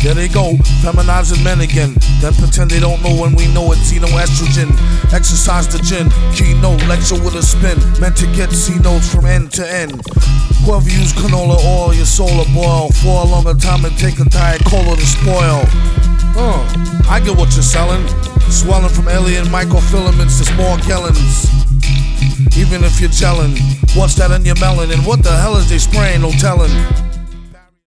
There they go, feminizing men again. Then pretend they don't know when we know it's xenoestrogen. Exercise the gin, keynote, lecture with a spin. Meant to get C notes from end to end. Whoever use canola oil, your soul will boil. For a longer time and take a diet cola to spoil. I get what you're selling. Swelling from alien microfilaments to small gallons. Even if you're gelling, what's that in your melon? And what the hell is they spraying? No telling.